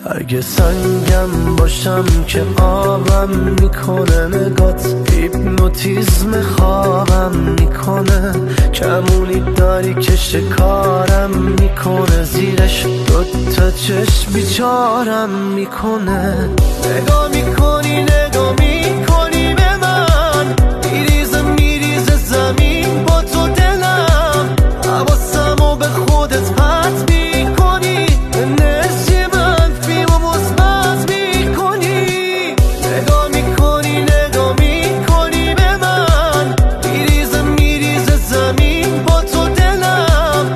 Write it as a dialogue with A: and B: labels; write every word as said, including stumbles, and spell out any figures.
A: اگه سنگم باشم که آبم میکنه نگات، هیپنوتیزم خوابم میکنه، کمونی داری که شکارم میکنه، زیرش دوتا چشم بیچارم میکنه. نگاه میکنه